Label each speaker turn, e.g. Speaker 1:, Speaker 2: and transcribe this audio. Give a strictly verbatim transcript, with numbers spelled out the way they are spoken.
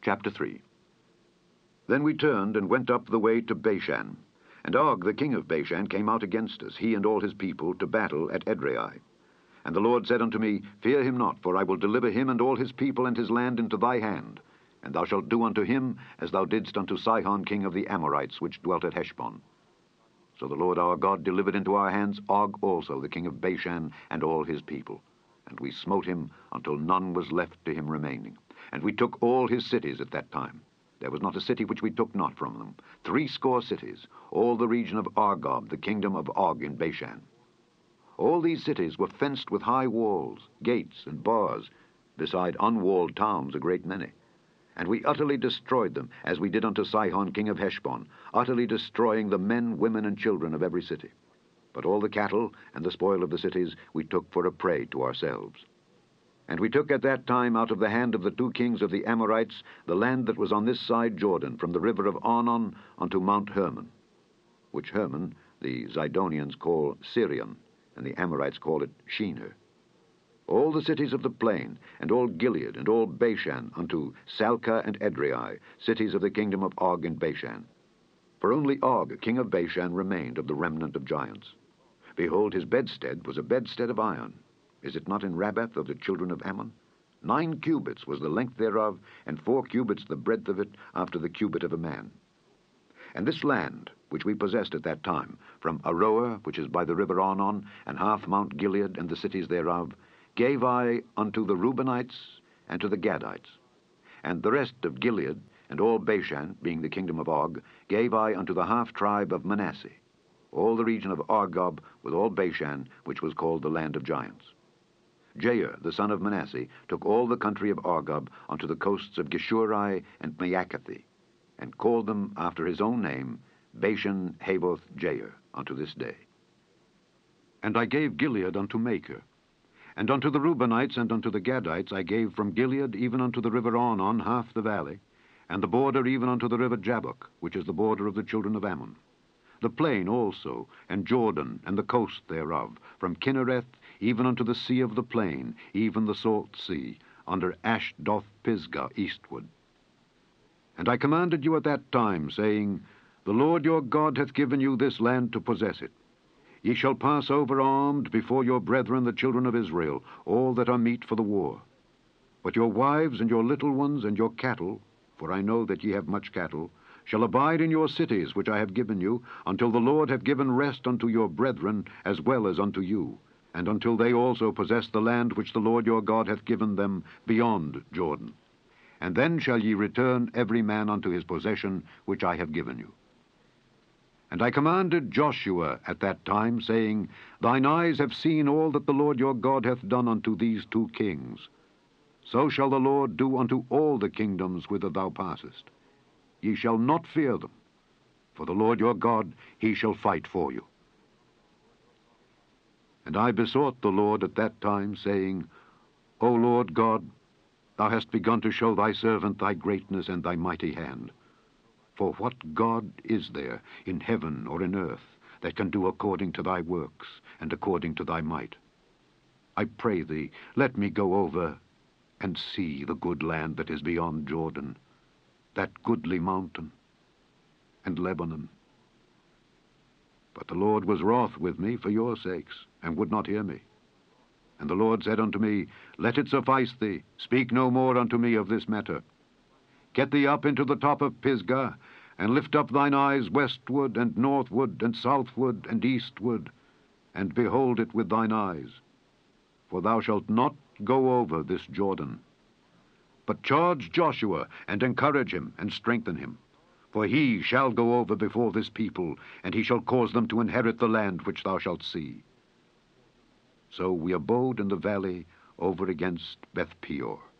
Speaker 1: Chapter three. Then we turned and went up the way to Bashan. And Og, the king of Bashan, came out against us, he and all his people, to battle at Edrei. And the Lord said unto me, Fear him not, for I will deliver him and all his people and his land into thy hand. And thou shalt do unto him as thou didst unto Sihon king of the Amorites, which dwelt at Heshbon. So the Lord our God delivered into our hands Og also, the king of Bashan, and all his people. And we smote him until none was left to him remaining. And we took all his cities at that time. There was not a city which we took not from them. Threescore cities, all the region of Argob, the kingdom of Og in Bashan. All these cities were fenced with high walls, gates, and bars, beside unwalled towns a great many. And we utterly destroyed them, as we did unto Sihon king of Heshbon, utterly destroying the men, women, and children of every city. But all the cattle and the spoil of the cities we took for a prey to ourselves. And we took at that time out of the hand of the two kings of the Amorites the land that was on this side Jordan, from the river of Arnon unto Mount Hermon, which Hermon the Zidonians call Sirion, and the Amorites call it Shinher. All the cities of the plain, and all Gilead, and all Bashan, unto Salcah and Edrei, cities of the kingdom of Og in Bashan. For only Og, king of Bashan, remained of the remnant of giants. Behold, his bedstead was a bedstead of iron. Is it not in Rabbath of the children of Ammon? Nine cubits was the length thereof, and four cubits the breadth of it, after the cubit of a man. And this land, which we possessed at that time, from Aroer, which is by the river Arnon, and half Mount Gilead, and the cities thereof, gave I unto the Reubenites and to the Gadites. And the rest of Gilead, and all Bashan, being the kingdom of Og, gave I unto the half-tribe of Manasseh, all the region of Argob, with all Bashan, which was called the land of giants. Jair, the son of Manasseh, took all the country of Argob unto the coasts of Geshuri and Maacathi, and called them after his own name, Bashan Havoth Jair, unto this day. And I gave Gilead unto Machir. And unto the Reubenites and unto the Gadites I gave from Gilead even unto the river Arnon half the valley, and the border even unto the river Jabbok, which is the border of the children of Ammon. The plain also, and Jordan, and the coast thereof, from Kinnereth even unto the sea of the plain, even the salt sea, under Ashdoth Pisgah eastward. And I commanded you at that time, saying, The Lord your God hath given you this land to possess it. Ye shall pass over armed before your brethren the children of Israel, all that are meet for the war. But your wives and your little ones and your cattle, for I know that ye have much cattle, shall abide in your cities which I have given you, until the Lord have given rest unto your brethren as well as unto you, and until they also possess the land which the Lord your God hath given them beyond Jordan. And then shall ye return every man unto his possession which I have given you. And I commanded Joshua at that time, saying, Thine eyes have seen all that the Lord your God hath done unto these two kings. So shall the Lord do unto all the kingdoms whither thou passest. Ye shall not fear them, for the Lord your God, he shall fight for you. And I besought the Lord at that time, saying, O Lord God, thou hast begun to show thy servant thy greatness and thy mighty hand. For what God is there in heaven or in earth that can do according to thy works and according to thy might? I pray thee, let me go over and see the good land that is beyond Jordan, that goodly mountain, and Lebanon. But the Lord was wroth with me for your sakes, and would not hear me. And the Lord said unto me, Let it suffice thee, speak no more unto me of this matter. Get thee up into the top of Pisgah, and lift up thine eyes westward, and northward, and southward, and eastward, and behold it with thine eyes. For thou shalt not go over this Jordan. But charge Joshua, and encourage him, and strengthen him. For he shall go over before this people, and he shall cause them to inherit the land which thou shalt see. So we abode in the valley over against Beth Peor.